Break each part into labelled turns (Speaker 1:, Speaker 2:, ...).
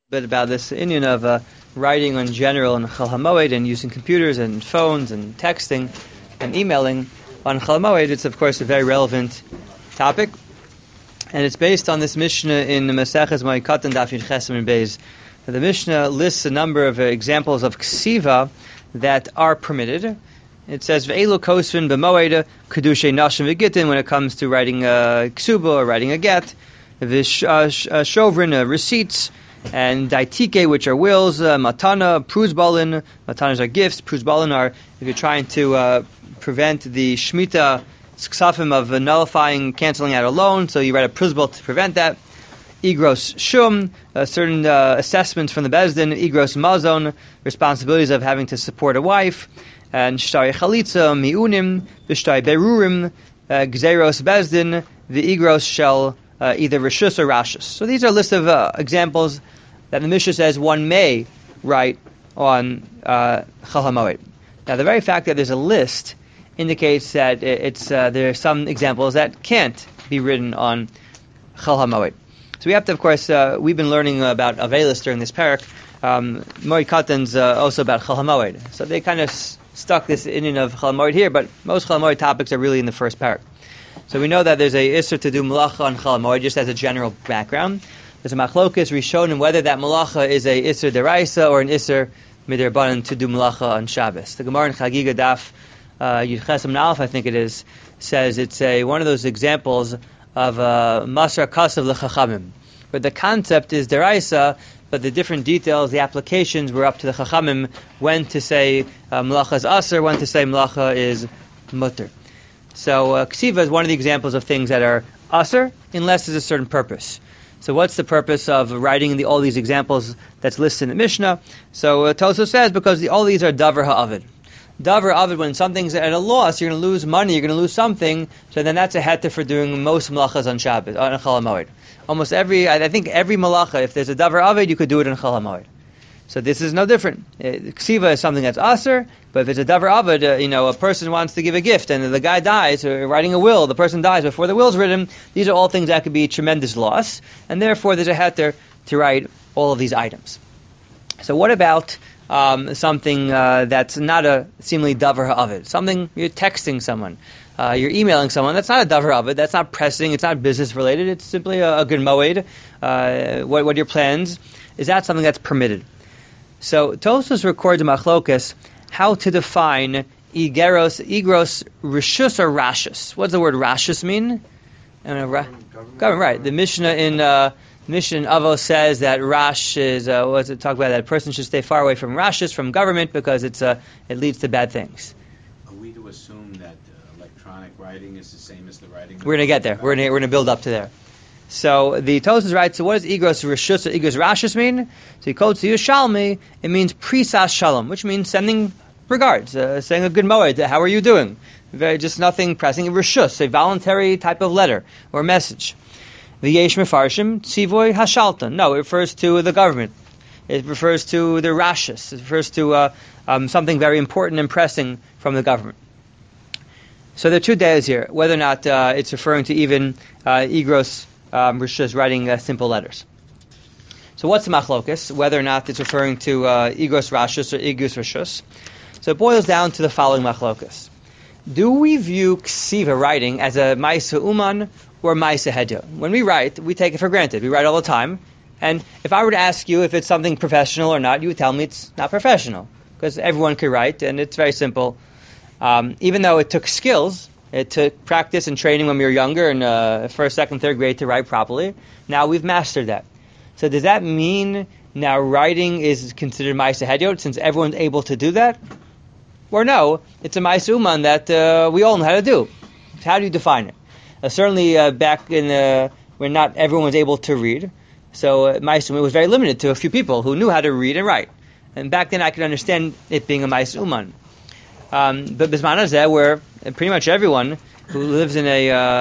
Speaker 1: bit about this Indian of writing in general in Chol HaMoed and using computers and phones and texting and emailing on Chol HaMoed. It's of course a very relevant topic, and it's based on this Mishnah in Maseches Moed Katan Daf Yud Ches Amud Beis. The Mishnah lists a number of examples of ksiva that are permitted. It says ve'elu kosvin b'moed kedushay nashim v'gitin when it comes to writing a ksuba or writing a get, shovrin receipts, and daitike, which are wills, matana, pruzbalin. Matanas are gifts. Pruzbalin are if you're trying to prevent the shmita ksafim of nullifying, canceling out a loan, so you write a pruzbal to prevent that. Igros shum, certain assessments from the bezdin. Igros mazon, responsibilities of having to support a wife. And shtari chalitza miunim, v'shtari berurim, gzeros bezdin, the igros shall either rishus or rashus. So these are a list of examples that the Mishnah says one may write on Chol HaMoed. Now, the very fact that there's a list indicates that there are some examples that can't be written on Chol HaMoed. So we have to, of course, we've been learning about Avelis during this parak. Moed Katan's also about Chol HaMoed. So they kind of stuck this in of Chol HaMoed here, but most Chol HaMoed topics are really in the first parak. So we know that there's a isser to do malacha on Chol HaMoed, just as a general background. There's a machlokas rishonim whether that malacha is a isser deraisa or an isser miderbanan to do malacha on Shabbos. The Gemara in Chagiga Daf Yud Ches Amud Aleph, I think it is, says it's one of those examples of masar kasav l'chachamim, where the concept is deraisa, but the different details, the applications, were up to the chachamim when to say malacha is aser, when to say malacha is mutter. So ksiva is one of the examples of things that are aser, unless there's a certain purpose. So what's the purpose of writing all these examples that's listed in the Mishnah? So Tosfos says because all these are davar ha'avid. Davar ha'avid, when something's at a loss, you're going to lose money, you're going to lose something, so then that's a heter for doing most malachas on Shabbos, on Chol HaMoed. Almost I think every malacha, if there's a davar ha'avid, you could do it on Chol HaMoed. So this is no different. Ksiva is something that's aser, but if it's a davar ha'avid, a person wants to give a gift and the guy dies, or writing a will, the person dies before the will's written, these are all things that could be tremendous loss, and therefore there's a heter to write all of these items. So what about something that's not a seemingly davar ha'avid? Something you're texting someone, you're emailing someone, that's not a davar ha'avid, that's not pressing, it's not business related, it's simply a good moed. What are your plans? Is that something that's permitted? So Tosfos records in Machlokas how to define igros, rishus or rashus. What does the word rashus mean? Government, right. The Mishnah in Avos says that rash is talk about that a person should stay far away from rashus, from government, because it leads to bad things.
Speaker 2: Are we to assume that electronic writing is the same as the writing?
Speaker 1: We're going to get there. We're going to build up to there. So the Tosfos writes, so what does igros rishus or igros rashus mean? So he quotes the Yerushalmi, it means prisas shalom, which means sending regards, saying a good moed, how are you doing? Just nothing pressing. Rishus, a voluntary type of letter or message. V'yesh mefarshim tzivoy hashalta. No, it refers to the government. It refers to the rashus. It refers to something very important and pressing from the government. So there are two days here, whether or not it's referring to even igros rishus, writing simple letters. So what's the machlokas? Whether or not it's referring to igros rashus or igros rishus. So it boils down to the following machlokas. Do we view ksiva, writing, as a ma'isa uman or ma'isa hedya? When we write, we take it for granted. We write all the time. And if I were to ask you if it's something professional or not, you would tell me it's not professional, because everyone could write, and it's very simple. Even though it took skills, it took practice and training when we were younger, in first, second, third grade, to write properly. Now we've mastered that. So does that mean now writing is considered ma'isa hedyot, since everyone's able to do that? Or no, it's a ma'isa uman that we all know how to do. How do you define it? Certainly back in when not everyone was able to read, so ma'isa uman was very limited to a few people who knew how to read and write. And back then I could understand it being a ma'isa uman. But Bisman Hazeh, where pretty much everyone who lives in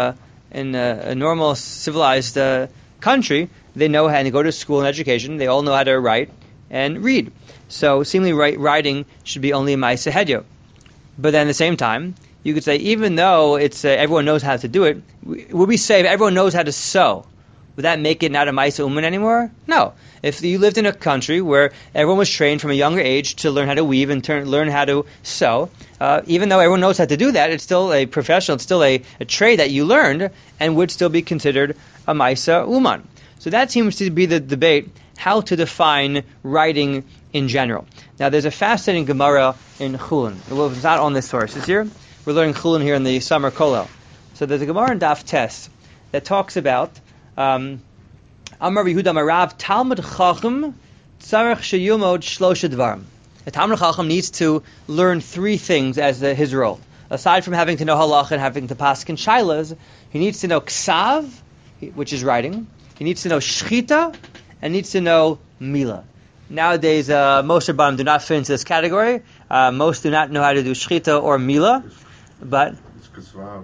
Speaker 1: a normal civilized country, they know how to go to school and education. They all know how to write and read. So seemingly writing should be only a ma'isa hedyot. But then at the same time, you could say even though it's everyone knows how to do it, would we say if everyone knows how to sew, would that make it not a Maisa Uman anymore? No. If you lived in a country where everyone was trained from a younger age to learn how to weave and learn how to sew, even though everyone knows how to do that, it's still a professional, it's still a trade that you learned and would still be considered a Maisa Uman. So that seems to be the debate, how to define writing in general. Now there's a fascinating Gemara in Chulin. Well, it's not on this source. It's here. We're learning Chulin here in the summer kollel. So there's a Gemara in Daf Tes that talks about Amar Yehuda Marav Talmud Chacham Tzarech Sheyumod Shlosha Dvarim. A Talmud Chacham needs to learn three things as his role. Aside from having to know halach and having to paskin shailas, he needs to know ksav, which is writing. He needs to know shchita, and needs to know mila. Nowadays, most Rabbanim do not fit into this category. Most do not know how to do shchita or mila, but so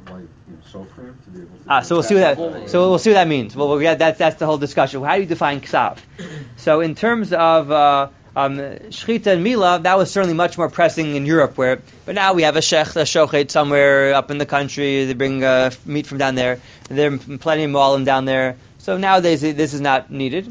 Speaker 1: we'll see what that. So we'll see what that means. Well, that's the whole discussion. How do you define ksav? So in terms of shchita and mila, that was certainly much more pressing in Europe, but now we have a shochet somewhere up in the country. They bring meat from down there. There are plenty of moalim down there. So nowadays this is not needed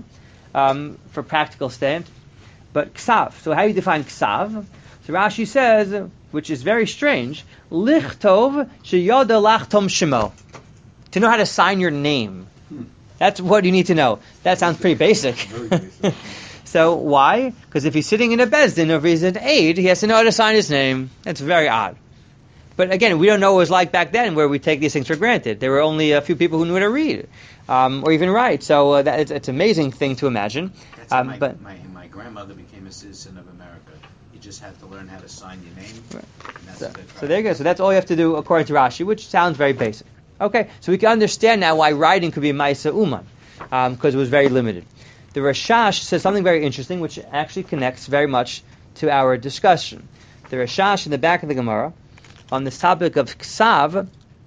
Speaker 1: for practical stand. But ksav. So how do you define ksav? So Rashi says, which is very strange, lichtov sheyoda lachtom shemo. To know how to sign your name. That's what you need to know. That sounds pretty basic.
Speaker 3: Very basic.
Speaker 1: So why? Because if he's sitting in a bezdin or if he's an aide, he has to know how to sign his name. That's very odd. But again, we don't know what it was like back then where we take these things for granted. There were only a few people who knew how to read or even write. So it's an amazing thing to imagine.
Speaker 2: That's how my grandmother became a citizen of America. You just had to learn how to sign your name.
Speaker 1: Right.
Speaker 2: And
Speaker 1: So there you go. So that's all you have to do according to Rashi, which sounds very basic. Okay, so we can understand now why writing could be Maisa Uman, because it was very limited. The Rashash says something very interesting, which actually connects very much to our discussion. The Rashash in the back of the Gemara, on this topic of Ksav,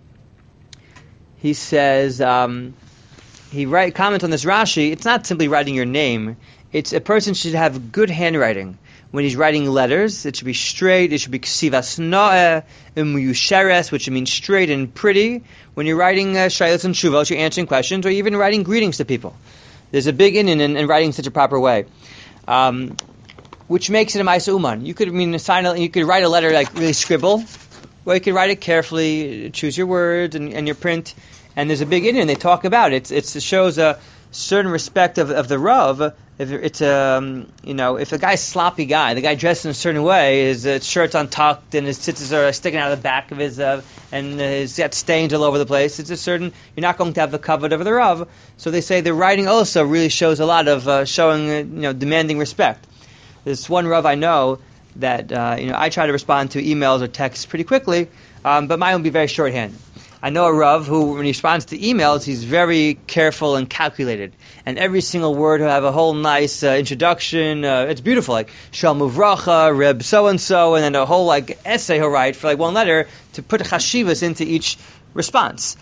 Speaker 1: he says, comments on this Rashi, it's not simply writing your name, it's a person should have good handwriting. When he's writing letters, it should be straight, it should be ksivas no'eh, umyusheres, which means straight and pretty. When you're writing shaylas and shuvos, you're answering questions, or even writing greetings to people. There's a big in writing such a proper way, which makes it a Maisa Uman. You could you could write a letter like really scribble, or you could write it carefully, choose your words and your print. And there's a big in, they talk about it. It shows a certain respect of the Rav. If it's if a guy's a sloppy guy, the guy dressed in a certain way, his shirt's untucked and his tzitzis are sticking out of the back of his, and he's got stains all over the place. You're not going to have the kavod of the Rav. So they say the writing also really shows a lot of showing, demanding respect. There's one Rav I know that I try to respond to emails or texts pretty quickly, but mine will be very shorthanded. I know a Rav who, when he responds to emails, he's very careful and calculated. And every single word will have a whole nice introduction. It's beautiful, like Shalom Uvracha, Reb so-and-so, and then a whole essay he'll write for one letter to put chashivas into each response.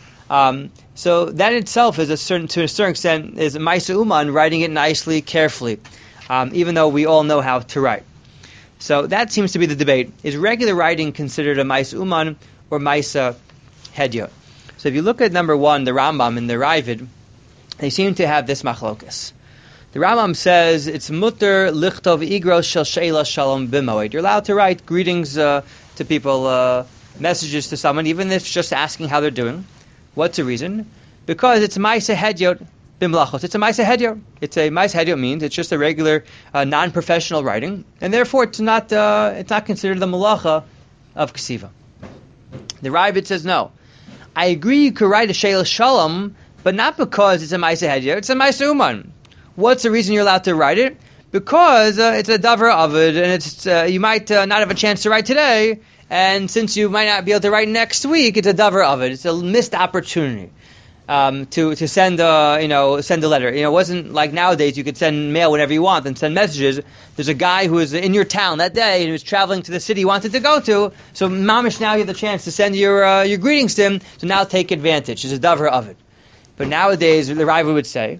Speaker 1: So that itself is to a certain extent, is Maisa Uman, writing it nicely, carefully, even though we all know how to write. So that seems to be the debate. Is regular writing considered a Maisa Uman or Maisa Hedyot? So if you look at number one, the Rambam and the Ravid, they seem to have this machlokas. The Rambam says it's mutter lichtov igros shel sheila shalom b'moed. You're allowed to write greetings to people, messages to someone, even if it's just asking how they're doing. What's the reason? Because it's Maisa Hedyot b'mlachos. It's a Maisa Hedyot. Maisa Hedyot means it's just a regular, non-professional writing, and therefore it's not considered the malacha of ksiva. The Ravid says no. I agree you could write a Sheila Shalom, but not because it's a Maisa Hedyot, it's a Maisa Uman. What's the reason you're allowed to write it? Because it's a Davar Avid, and it's you might not have a chance to write today, and since you might not be able to write next week, it's a Davar Avid. It's a missed opportunity to send a letter. It wasn't like nowadays you could send mail whenever you want and send messages. There's a guy who was in your town that day and he was traveling to the city you wanted to go to. So mamish, now you have the chance to send your greetings to him. So now take advantage. It's a davar of it. But nowadays the Rav would say,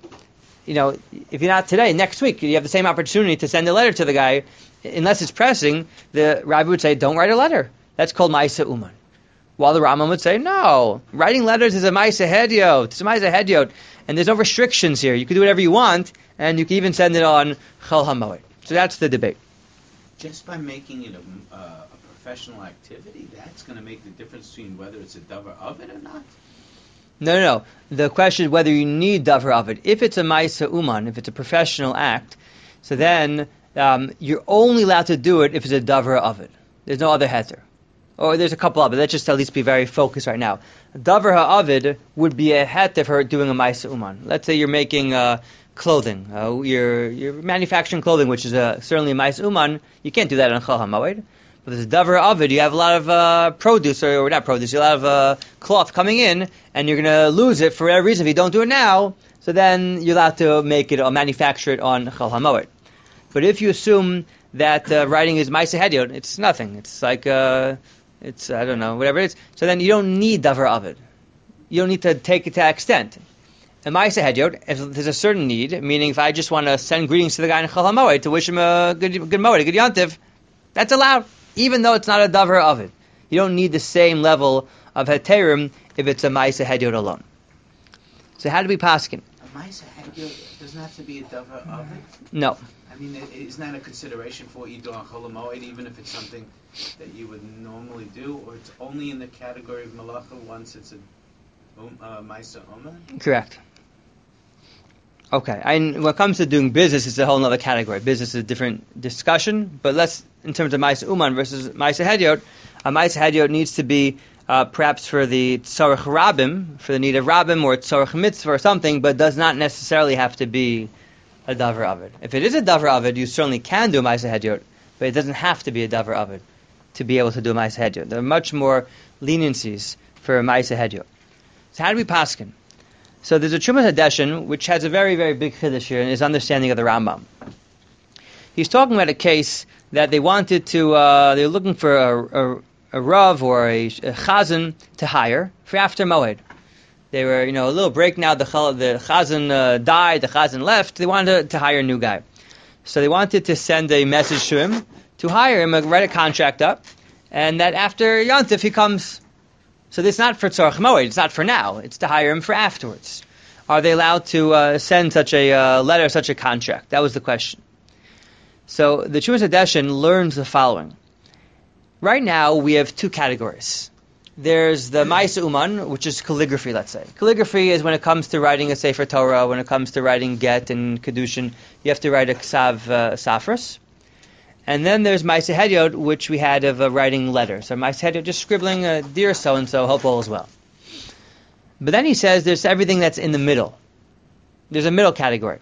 Speaker 1: if you're not today, next week you have the same opportunity to send a letter to the guy, unless it's pressing. The Rav would say, don't write a letter. That's called Maisa Uman. While the Rambam would say, no, writing letters is a Ma'aseh Hedyot. It's a Ma'aseh Hedyot. And there's no restrictions here. You can do whatever you want, and you can even send it on Chol HaMoed. So that's the debate.
Speaker 2: Just by making it a professional activity, that's going to make the difference between whether it's a davar of it or not?
Speaker 1: No. The question is whether you need davar of it. If it's a Ma'aseh Uman, if it's a professional act, so then you're only allowed to do it if it's a davar of it. There's no other heter. Or there's a couple of it. Let's just at least be very focused right now. Davar ha'avid would be a heter for doing a Ma'aseh Uman. Let's say you're making clothing. You're manufacturing clothing, which is certainly a Ma'aseh Uman. You can't do that on Chol HaMoed. But there's a davar ha'avid. You have a lot of produce, or not produce, you have a lot of cloth coming in, and you're going to lose it for whatever reason if you don't do it now. So then you're allowed to make it or manufacture it on Chol HaMoed. But if you assume that writing is Ma'aseh Hedyot, it's nothing. It's like it's, I don't know, whatever it is. So then you don't need davar of it. You don't need to take it to that extent. And Ma'aseh Hedyot, if there's a certain need, meaning if I just want to send greetings to the guy in Chol HaMoed to wish him a good Moed, a good Yontif, that's allowed, even though it's not a davar of it. You don't need the same level of heterim if it's a Ma'aseh Hedyot alone. So how do we paskin?
Speaker 2: A Ma'aseh Hedyot doesn't have to be a davar of it?
Speaker 1: No.
Speaker 2: I mean, isn't that a consideration for what you do on Chol HaMoed, even if it's something that you would normally do, or it's only in the category of malacha once it's a Ma'aseh Uman?
Speaker 1: Correct. Okay, and when it comes to doing business, it's a whole other category. Business is a different discussion, but let's, in terms of Ma'aseh Uman versus Ma'aseh Hedyot, a Ma'aseh Hedyot needs to be perhaps for the Tzorech Rabim, for the need of Rabim, or Tzorech Mitzvah or something, but does not necessarily have to be a davar of it. If it is a davar of it, you certainly can do a Ma'aseh Hedyot, but it doesn't have to be a davar of it to be able to do a Ma'aseh Hedyot. There are much more leniencies for a Ma'aseh Hedyot. So how do we paskin? So there's a Trumas Hadeshin, which has a very, very big chiddush here in his understanding of the Rambam. He's talking about a case that they wanted to, they were looking for a Rav or a Chazan to hire for after Moed. They were, a little break now. The Chazan died, the Chazan left. They wanted to hire a new guy. So they wanted to send a message to him to hire him, write a contract up, and that after Yontif he comes. So this is not for Tzorech Moed, it's not for now, it's to hire him for afterwards. Are they allowed to send such a letter, such a contract? That was the question. So the Trumas Hadeshin learns the following. Right now we have two categories. There's the Ma'aseh Uman, which is calligraphy, let's say. Calligraphy is when it comes to writing a Sefer Torah, when it comes to writing Get and Kedushin, you have to write a Ksav Safras. And then there's Ma'aseh Hedyot, which we had of writing letters. So Ma'aseh Hedyot, just scribbling, dear so-and-so, hope all is well. But then he says there's everything that's in the middle. There's a middle category.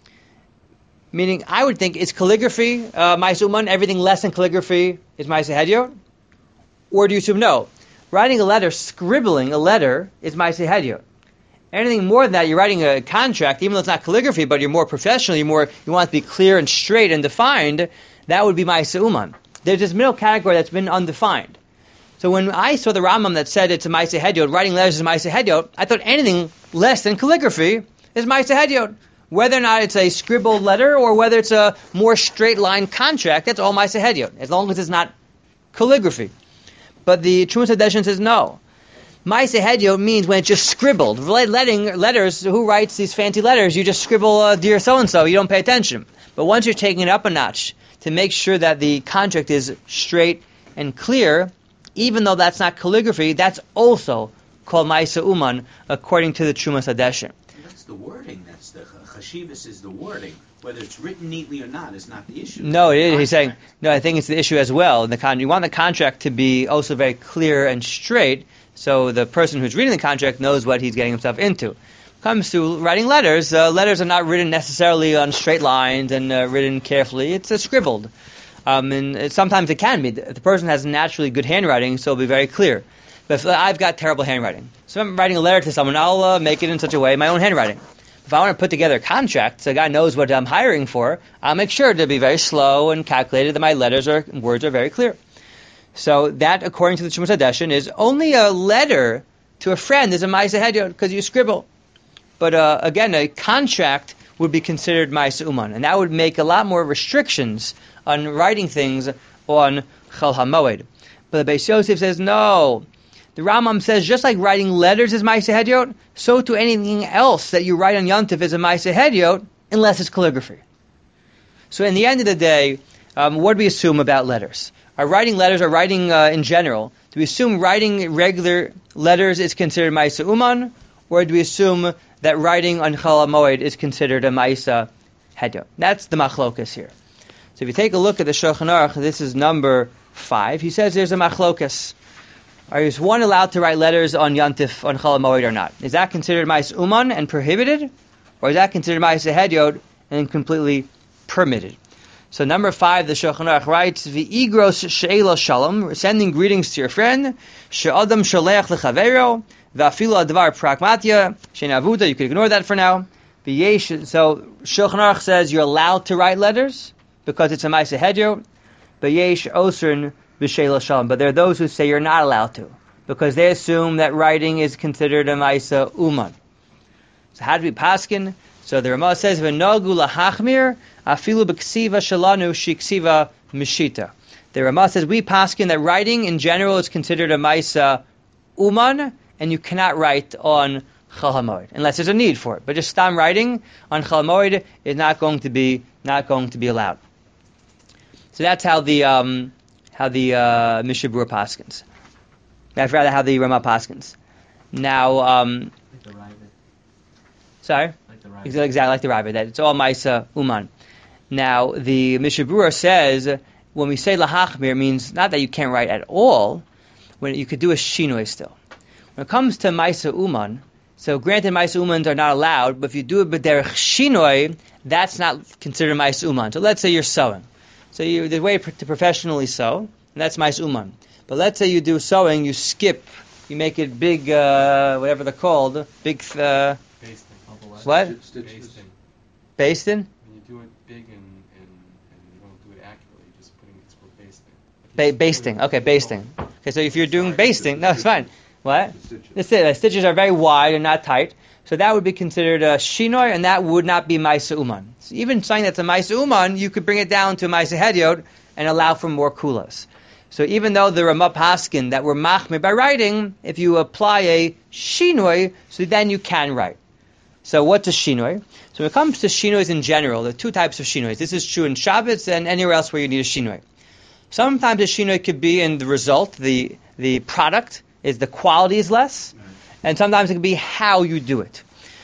Speaker 1: Meaning, I would think, is calligraphy, Ma'aseh Uman, everything less than calligraphy is Ma'aseh Hedyot? Or do you assume no? Writing a letter, scribbling a letter, is Ma'aseh Hedyot. Anything more than that, you're writing a contract, even though it's not calligraphy, but you're more professional, you want it to be clear and straight and defined, that would be Ma'aseh Uman. There's this middle category that's been undefined. So when I saw the Rambam that said it's a Ma'aseh Hedyot, writing letters is Ma'aseh Hedyot, I thought anything less than calligraphy is Ma'aseh Hedyot. Whether or not it's a scribbled letter or whether it's a more straight line contract, that's all Ma'aseh Hedyot, as long as it's not calligraphy. But the Trumas Hadeshin says no. Ma'aseh Hedyot means when it's just scribbled. Letters, who writes these fancy letters? You just scribble, dear so-and-so, you don't pay attention. But once you're taking it up a notch to make sure that the contract is straight and clear, even though that's not calligraphy, that's also called Ma'aseh Uman, according to the Trumas Hadeshin.
Speaker 2: That's the wording. That's the chashivas is the wording. Whether it's written neatly or not is not the issue.
Speaker 1: No, he's saying, no, I think it's the issue as well. You want the contract to be also very clear and straight, so the person who's reading the contract knows what he's getting himself into. When it comes to writing letters, letters are not written necessarily on straight lines and written carefully. It's scribbled. And sometimes it can be. The person has naturally good handwriting, so it'll be very clear. But if I've got terrible handwriting, so if I'm writing a letter to someone, I'll make it in such a way, my own handwriting. If I want to put together a contract so the guy knows what I'm hiring for, I'll make sure to be very slow and calculated that my letters or words are very clear. So that, according to the Trumas Hadeshin, is only a letter to a friend is a Ma'aseh Hedyot because you scribble. But again, a contract would be considered Ma'aseh Uman, and that would make a lot more restrictions on writing things on Chol HaMoed. But the Beis Yosef says no. The Rambam says just like writing letters is Maaseh Hedyot, so to anything else that you write on Yontif is a Maaseh Hedyot, unless it's calligraphy. So in the end of the day, what do we assume about letters? Are writing letters, or writing in general, do we assume writing regular letters is considered Maaseh Uman, or do we assume that writing on Chol HaMoed is considered a Maaseh Hedyot? That's the machlokas here. So if you take a look at the Shulchan Aruch, this is number 5. He says there's a machlokas. Is one allowed to write letters on Yontif, on Chol HaMoed or not? Is that considered Maaseh Uman and prohibited? Or is that considered Maaseh Hedyot and completely permitted? So number 5, the Shulchan Aruch writes, V'igros she'ela shalom, sending greetings to your friend, she'adam sholeach lechaveiro, v'afilu advar pragmatia, she'navuta, you could ignore that for now. So Shulchan Aruch says you're allowed to write letters, because it's a Maaseh Hedyot, but yesh osern b'she'ela shalom. But there are those who say you're not allowed to, because they assume that writing is considered a Maaseh Uman. So how do we paskin? So the Ramah says, "V'nogu lahachmir afilu b'ksiva shalanu shiksiva mishita." The Ramah says we paskin that writing in general is considered a Maaseh Uman, and you cannot write on Chol HaMoed unless there's a need for it. But just stam writing on Chol HaMoed is not going to be allowed. So that's how the Mishnah Berurah paskins. I'd rather how the Ramah paskins. Now,
Speaker 3: Like the Ravid.
Speaker 1: sorry. Exactly like the Ravid, that it's all Maaseh Uman. Now, the Mishnah Berurah says, when we say lahachmir, it means not that you can't write at all, when you could do a shinoi still. When it comes to Maaseh Uman, so granted Maaseh Umans are not allowed, but if you do it b'derech shinoi, that's not considered Maaseh Uman. So let's say you're sewing. So there's a way to professionally sew, and that's Maaseh Uman. But let's say you do sewing, you skip, you make it big, whatever they're called, big...
Speaker 3: Basting.
Speaker 1: What?
Speaker 3: Basting.
Speaker 1: Basting?
Speaker 3: When you do it big and you don't do it accurately, just it's called basting.
Speaker 1: Basting. Okay, basting. Okay, so if you're doing basting, no, it's fine. What? The stitches are very wide and not tight. So that would be considered a shinoi, and that would not be Maaseh Uman. So even something that's a Maaseh Uman, you could bring it down to Maaseh Hedyot and allow for more kulas. So even though the Ramah paskin that were machmir by writing, if you apply a shinoi, so then you can write. So what's a shinoi? So when it comes to shinois in general, there are 2 types of shinois. This is true in Shabbos and anywhere else where you need a shinoi. Sometimes a shinoi could be in the result, the product, is the quality is less, and sometimes it can be how you do it.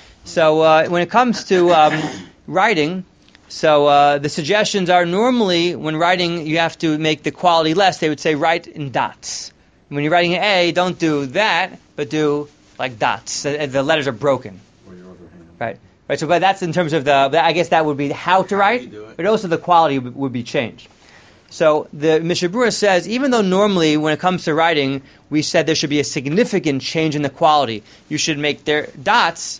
Speaker 1: So when it comes to writing, so the suggestions are normally when writing you have to make the quality less. They would say write in dots. When you're writing an A, don't do that, but do like dots. The letters are broken. Right. So, but that's in terms of I guess that would be how to write, but also the quality would be changed. So the Mishnah Berurah says, even though normally when it comes to writing, we said there should be a significant change in the quality, you should make their dots.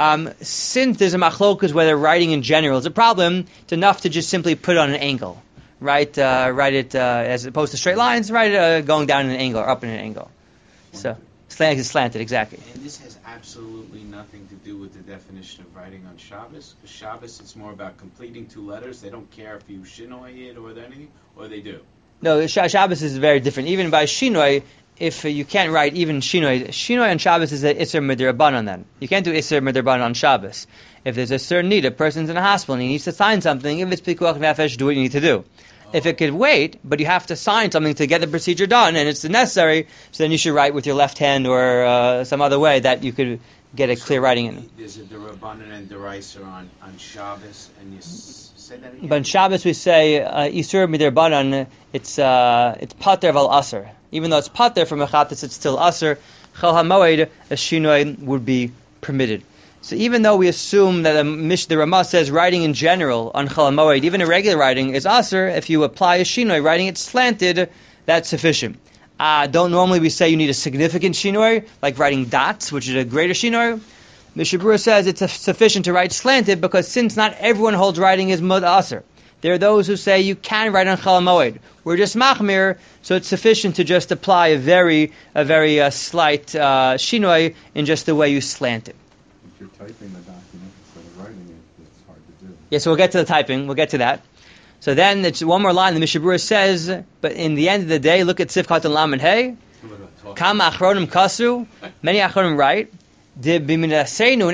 Speaker 1: Since there's a machlokas whether writing in general is a problem, it's enough to just simply put it on an angle, right? Write it as opposed to straight lines, write it going down in an angle or up in an angle. So slanted, exactly.
Speaker 2: And this has absolutely nothing to do with the definition of writing on Shabbos. Because Shabbos, it's more about completing 2 letters. They don't care if you shinoi it or anything, or they do.
Speaker 1: No, Shabbos is very different. Even by shinoi, if you can't write even shinoi on Shabbos is an Isser Midrabanan then. You can't do Isser Midrabanan on Shabbos. If there's a certain need, a person's in a hospital and he needs to sign something, if it's Pikuach Nefesh, do what you need to do. If it could wait, but you have to sign something to get the procedure done, and it's necessary, so then you should write with your left hand or some other way that you could get a clear writing in.
Speaker 2: There's a Derabanan and Deraiser on Shabbos, and you say that again?
Speaker 1: But on Shabbos we say Isur Midrabanan, it's Pater Val Aser. Even though it's Pater from Mechatis, it's still Aser. Chol HaMoed, a shinoi would be permitted. So even though we assume that the Ramah says writing in general on Chol HaMoed, even irregular writing is aser, if you apply a shinoi, writing it slanted, that's sufficient. Don't normally we say you need a significant shinoi, like writing dots, which is a greater shinoi. Mishnah Berurah says it's sufficient to write slanted because since not everyone holds writing as mud aser. There are those who say you can write on Chol HaMoed. We're just machmir, so it's sufficient to just apply a very slight shinoi in just the way you slant it.
Speaker 4: If you're typing the document instead of writing it, it's hard to do.
Speaker 1: Yeah, so we'll get to the typing. We'll get to that. So then it's one more line. The Mishnah Berurah says, but in the end of the day, look at Sifchat and Lamed Hey. Kam achronim kasu. Many achronim write. De b'minaseinu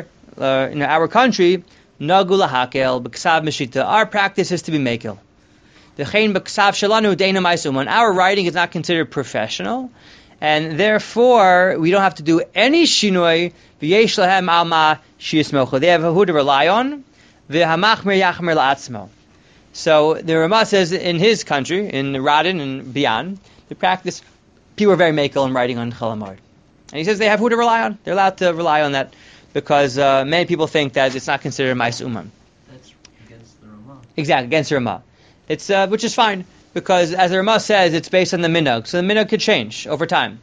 Speaker 1: in our country, nagu lahakel b'ksav meshita. Our practice is to be makel. V'chein b'ksav shalanu deina ma'isuman. Our writing is not considered professional, and therefore we don't have to do any shinoi. V'yesh lahem alma shiyismocha. They have who to rely on. V'hamachmir yachmir la'atzmo. So the Ramah says in his country, in Radin and beyond, the practice, people are very makel in writing on Chol HaMoed. And he says they have who to rely on. They're allowed to rely on that because many people think that it's not considered Ma'is Uman.
Speaker 5: That's against the Ramah.
Speaker 1: Exactly, against the Ramah. It's which is fine because as the Ramah says, it's based on the minhag. So the minhag could change over time.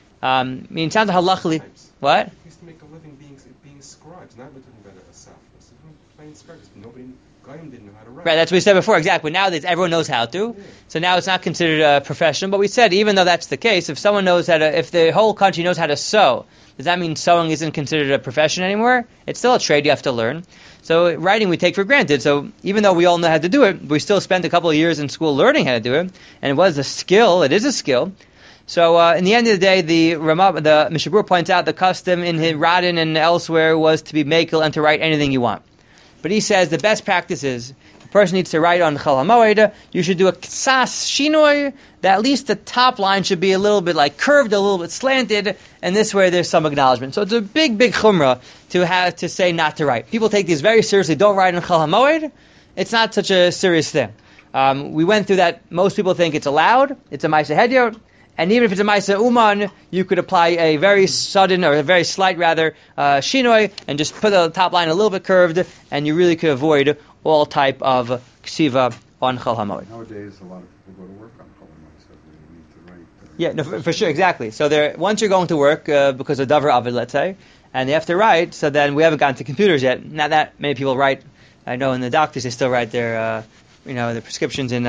Speaker 1: I mean, it sounds halachically. What?
Speaker 3: He used to make a living being scribes, not living better as Safra. So plain scribes. Nobody, Goyim didn't know how to write.
Speaker 1: Right, that's what we said before, exactly. Now that everyone knows how to, so now it's not considered professional. But we said, even though that's the case, if someone knows how to, if the whole country knows how to sew, does that mean sewing isn't considered a profession anymore? It's still a trade you have to learn. So writing we take for granted. So even though we all know how to do it, we still spent a couple of years in school learning how to do it, and it was a skill. It is a skill. So in the end of the day, the Mishabur points out the custom in Radin and elsewhere was to be makel and to write anything you want. But he says the best practice is a person needs to write on Chol HaMoed. You should do a ksas shinoi, that at least the top line should be a little bit like curved, a little bit slanted, and this way there's some acknowledgement. So it's a big chumrah to have to say not to write. People take these very seriously. Don't write on Chol HaMoed. It's not such a serious thing. We went through that. Most people think it's allowed. It's a Maisa Hedyot. And even if it's a Maisa Uman, you could apply a very sudden, or a very slight rather, shinoi, and just put the top line a little bit curved, and you really could avoid all type of ksiva on Chol HaMoed.
Speaker 4: Nowadays, a lot of people go to work on Chol HaMoed, so they need to write.
Speaker 1: Yeah, no, for sure, exactly. So once you're going to work, because of Davar Avid, let's say, and they have to write, so then we haven't gotten to computers yet. Not that many people write. I know in the doctors they still write their, their prescriptions in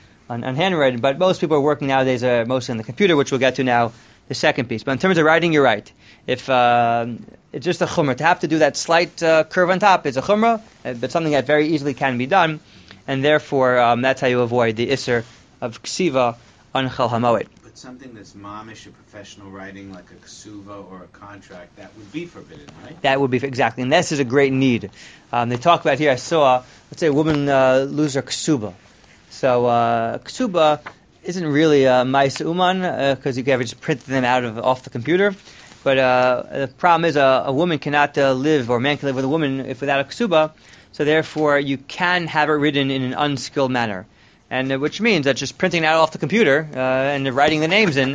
Speaker 1: on handwriting, but most people are working nowadays mostly on the computer, which we'll get to now, the second piece. But in terms of writing, you're right. If it's just a chumrah, to have to do that slight curve on top is a chumrah, but something that very easily can be done, and therefore that's how you avoid the isser of ksiva on Chol HaMoed.
Speaker 2: But something that's mamish, a professional writing like a ksuva or a contract, that would be forbidden, right?
Speaker 1: That would be, exactly, and this is a great need. They talk about here, I saw, let's say a woman lose her ksuba. So ksuba isn't really a Maisa Uman because you can ever just print them off the computer. But the problem is a woman cannot live, or a man can live with a woman without a ksuba. So therefore, you can have it written in an unskilled manner, and which means that just printing it out off the computer and writing the names in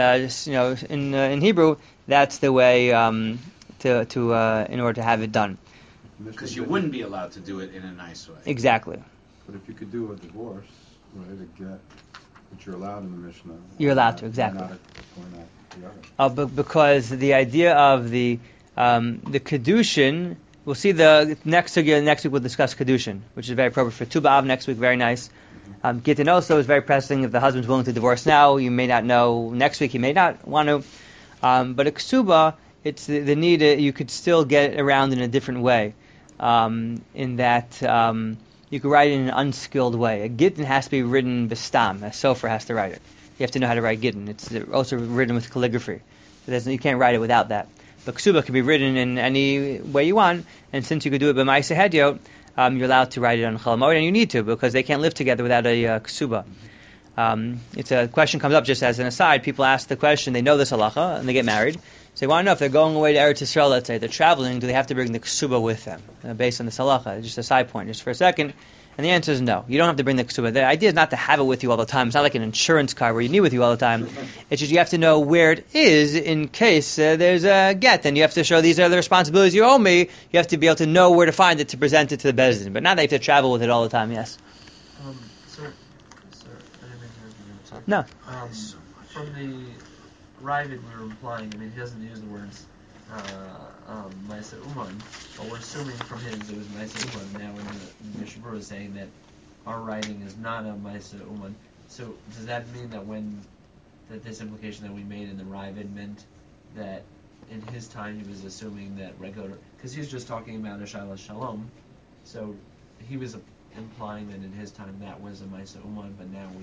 Speaker 1: Hebrew, that's the way in order to have it done.
Speaker 2: Because you wouldn't be allowed to do it in a nice way.
Speaker 1: Exactly.
Speaker 4: But if you could do a divorce, right, a get, which you're allowed in the Mishnah.
Speaker 1: You're allowed to, exactly.
Speaker 4: Why not the other?
Speaker 1: Because the idea of the kedushin, we'll see the next week we'll discuss kedushin, which is very appropriate for Tu B'Av next week. Very nice. Gittin also is very pressing. If the husband's willing to divorce now, you may not know next week. He may not want to. But a ksuba, it's the need. You could still get around in a different way. In that you could write it in an unskilled way. A gittin has to be written b'stam. A sofer has to write it. You have to know how to write gittin. It's also written with calligraphy. So you can't write it without that. But ksuba can be written in any way you want, and since you could do it b'maisa hedyot, you're allowed to write it on Chol HaMoed, and you need to, because they can't live together without a ksuba. It's a question comes up just as an aside. People ask the question, they know this halacha, and they get married. So they want to know if they're going away to Eretz Yisrael, let's say, they're traveling, do they have to bring the ksuba with them? Based on this halacha, just a side point, just for a second. And the answer is no. You don't have to bring the ksuba. The idea is not to have it with you all the time. It's not like an insurance card where you need it with you all the time. It's just you have to know where it is in case there's a get. And you have to show these are the responsibilities you owe me. You have to be able to know where to find it to present it to the Bezdin. But not that you have to travel with it all the time, yes.
Speaker 5: Sir, I didn't mean to interrupt you.
Speaker 1: No.
Speaker 5: From the Ravid we were implying, he doesn't use the words Maisa Uman, but we're assuming from his it was Maisa Uman. Now in the Mishabur is saying that our writing is not a Maisa Uman. So does that mean that this implication that we made in the Ravid meant that in his time he was assuming that regular, because he was just talking about a Shaila Shalom, so he was implying that in his time that was a Maisa Uman, but now we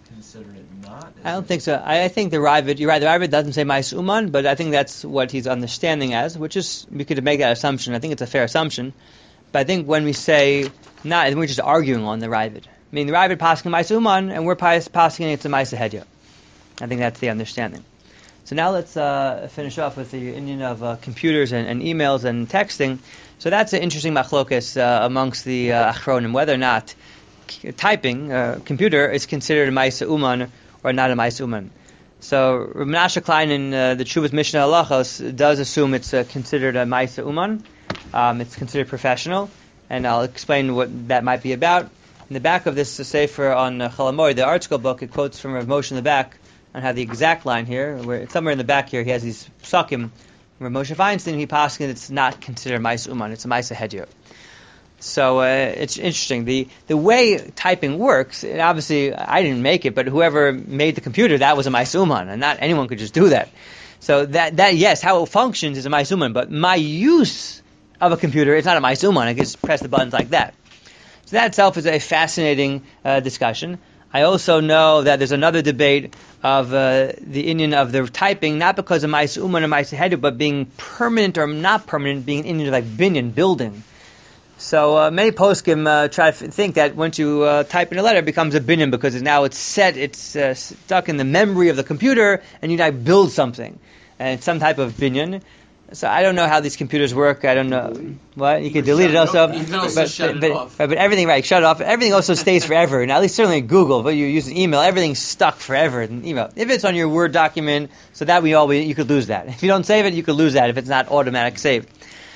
Speaker 5: consider it not?
Speaker 1: I don't think so. I think the Ravid, you're right, the Ravid doesn't say Mais Uman, but I think that's what he's understanding as, which is, we could make that assumption. I think it's a fair assumption. But I think when we say not, we're just arguing on the Ravid. I mean, the Ravid passing Mais Uman, and we're passing it's a Mais Hedya. I think that's the understanding. So now let's finish off with the Indian of computers and emails and texting. So that's an interesting machlokas amongst the Achronim, whether or not typing, computer, is considered a Maisa Uman or not a Maisa Uman. So Rav Menashe Klein in the Tshuvas Mishnah Halachos does assume it's considered a Maisa Uman. It's considered professional, and I'll explain what that might be about. In the back of this sefer on Chol HaMoed, the art school book, it quotes from Rav Moshe in the back, and have the exact line here, where it's somewhere in the back here, he has these psukim. Where Moshe Feinstein, he passes it's not considered Maisa Uman, it's a Maisa Hedya. So it's interesting. The way typing works, and obviously I didn't make it, but whoever made the computer, that was a Maisa Uman, and not anyone could just do that. So that yes, how it functions is a Maisa Uman, but my use of a computer, it's not a Maisa Uman, I can just press the buttons like that. So that itself is a fascinating discussion. I also know that there's another debate of the Indian of the typing, not because of Maisa Uman or Maisa Hedya, but being permanent or not permanent, being an Indian of like binyan, building. So many poskim try to think that once you type in a letter, it becomes a binyan because now it's set, it's stuck in the memory of the computer, and you like build something, and it's some type of binyan. So I don't know how these computers work. I don't know what you can delete it also.
Speaker 2: You can also shut it off.
Speaker 1: But everything, right? Shut it off. Everything also stays forever. Now, at least certainly Google, but you use an email, everything's stuck forever in email. If it's on your Word document, so that you could lose that. If you don't save it, you could lose that if it's not automatic saved.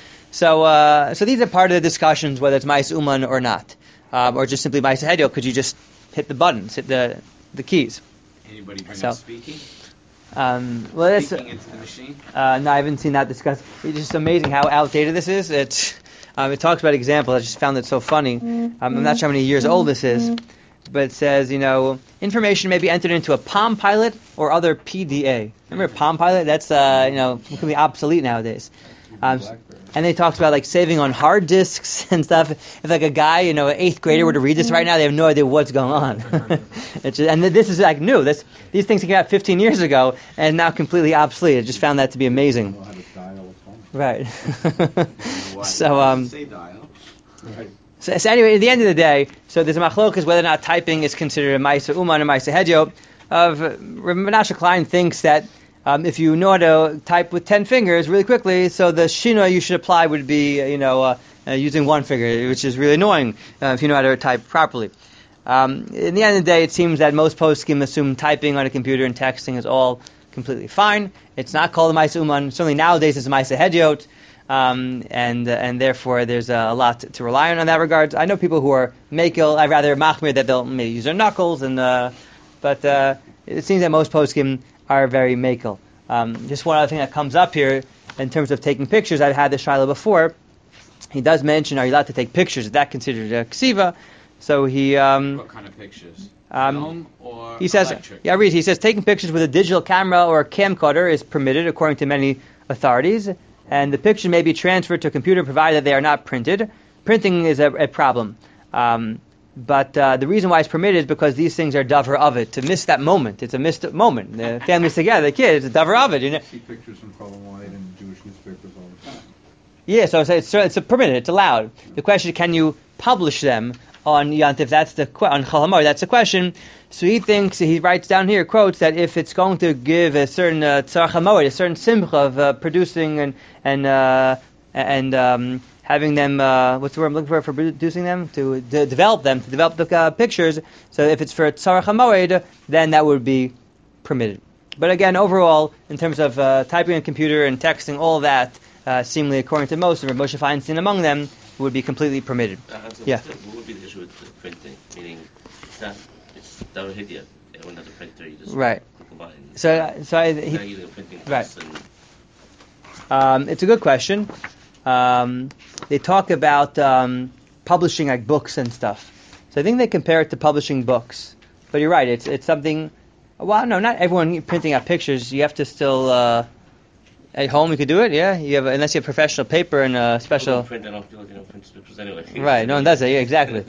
Speaker 1: So these are part of the discussions whether it's Mais Uman or not, or just simply Mais Hedya. Could you just hit the buttons, hit the keys?
Speaker 2: Anybody bring
Speaker 1: So-
Speaker 2: up speaking?
Speaker 1: Well, that's,
Speaker 2: Speaking into the machine?
Speaker 1: no, I haven't seen that discussed. It's just amazing how outdated this is. It talks about examples. I just found it so funny. I'm not sure how many years old this is, but it says, information may be entered into a Palm Pilot or other PDA. Remember Palm Pilot? That's it can be obsolete nowadays. And they talked about like saving on hard disks and stuff. If like a guy, an 8th grader were to read this right now, they have no idea what's going on. And this is like new. These things came out 15 years ago and now completely obsolete. I just found that to be amazing.
Speaker 4: know how to dial a phone.
Speaker 1: Right.
Speaker 2: Why?
Speaker 1: So
Speaker 2: Say dial.
Speaker 4: Right.
Speaker 1: So anyway, at the end of the day, so there's a machlokas whether or not typing is considered a Maisa Uman or Maisa Hedya. Rav Menashe Klein thinks that if you know how to type with 10 fingers really quickly, so the shino you should apply would be, using one finger, which is really annoying if you know how to type properly. In the end of the day, it seems that most poskim assume typing on a computer and texting is all completely fine. It's not called a Maisa Uman. Certainly nowadays it's a Maisa Hedyot, and therefore there's a lot to rely on in that regard. I know people who are makel, I'd rather machmir that they'll maybe use their knuckles, but it seems that most poskim are very makel. Just one other thing that comes up here in terms of taking pictures, I've had this shiloh before. He does mention, are you allowed to take pictures? Is that considered a ksiva? So he...
Speaker 2: What kind of pictures? Film or
Speaker 1: he says,
Speaker 2: electric?
Speaker 1: yeah, read. He says taking pictures with a digital camera or a camcorder is permitted according to many authorities, and the picture may be transferred to a computer provided that they are not printed. Printing is a problem. But the reason why it's permitted is because these things are davar of it. To miss that moment, it's a missed moment. The family's together, the kids, it's a davar of it.
Speaker 4: I see pictures in color and white in Jewish newspapers all the time.
Speaker 1: Yeah, so it's permitted, it's allowed. The question is, can you publish them on Yantif? That's on Chol HaMoed, that's the question. So he writes down here, quotes, that if it's going to give a certain tzarach HaMoed, a certain simcha of producing and having them, what's the word I'm looking for producing them? To develop the pictures. So if it's for tzarach HaMoed, then that would be permitted. But again, overall, in terms of typing on a computer and texting, all that, seemingly according to most, and Moshe Feinstein among them, would be completely permitted. Yeah.
Speaker 6: What would be the issue with the printing? Meaning, it's Davar Hedya. Everyone has a printer. You just
Speaker 1: Right.
Speaker 6: combine.
Speaker 1: Using
Speaker 6: a printing
Speaker 1: right.
Speaker 6: press and
Speaker 1: It's a good question. They talk about publishing like books and stuff. So I think they compare it to publishing books. But you're right. It's something. Well, no, not everyone printing out pictures. You have to still. At home, you could do it, yeah. Unless you have professional paper and special.
Speaker 6: Print, I don't feel like print pictures anyway.
Speaker 1: Right, no one does that. Yeah, exactly.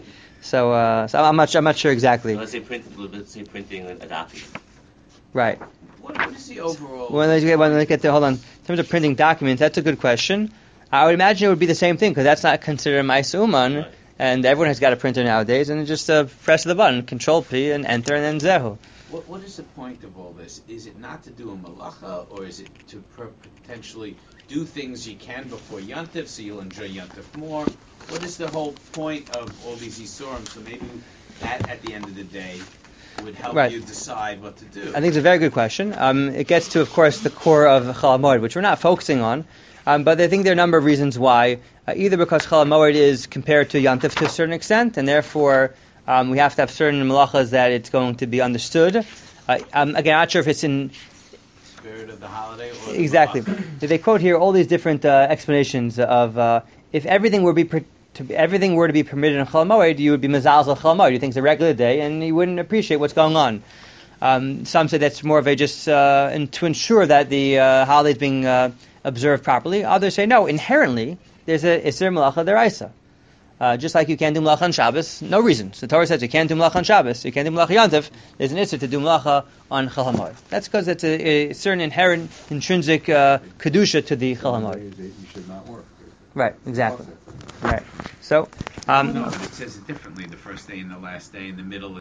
Speaker 1: So I'm not sure exactly.
Speaker 6: So let's say printing a document.
Speaker 1: Right.
Speaker 2: What is the overall?
Speaker 1: When they get to, hold on. In terms of printing documents, that's a good question. I would imagine it would be the same thing because that's not considered Ma'aseh Uman,
Speaker 6: Right.
Speaker 1: and everyone has got a printer nowadays, and just press the button, Control P, and enter, and then Zehu.
Speaker 2: What is the point of all this? Is it not to do a malacha, or is it to potentially do things you can before Yontif, so you'll enjoy Yontif more? What is the whole point of all these Isurim? So maybe that, at the end of the day, would help
Speaker 1: Right.
Speaker 2: you decide what to do.
Speaker 1: I think it's a very good question. It gets to, of course, the core of Chol HaMoed, which we're not focusing on, but I think there are a number of reasons why. Either because Chol HaMoed is compared to Yontif to a certain extent, and therefore we have to have certain malachas that it's going to be understood. Again, I'm not sure if it's in
Speaker 2: Spirit of the holiday, or
Speaker 1: exactly.
Speaker 2: The malacha.
Speaker 1: They quote here all these different explanations of if everything were to be permitted in Chol HaMoed, you would be mezalzel Chol HaMoed. You think it's a regular day, and you wouldn't appreciate what's going on. Some say that's more of a just to ensure that the holiday is being observed properly. Others say no. Inherently, there's a Isser Malacha Deraisa. Just like you can't do Malacha on Shabbos, no reason. So the Torah says you can't do Malacha on Shabbos, you can't do Malacha Yontif. There's an Isser to do Malacha on Chol HaMoed. That's because it's a certain inherent, intrinsic kedusha to the Chol HaMoed.
Speaker 4: You should not work.
Speaker 1: Right, exactly. Right. So,
Speaker 2: No, but it says it differently. The first day and the last day, in the middle.